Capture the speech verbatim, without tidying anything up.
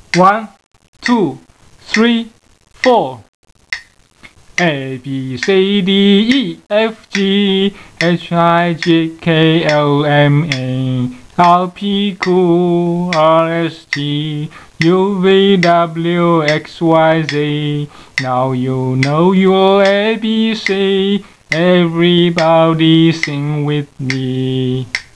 One, two, three, four. A, B, C, D, E, F, G, H, I, J, K, L, M, N, R, P, Q, R, S, T, U, V, W, X, Y, Z. Now you know your A B C. Everybody sing with me.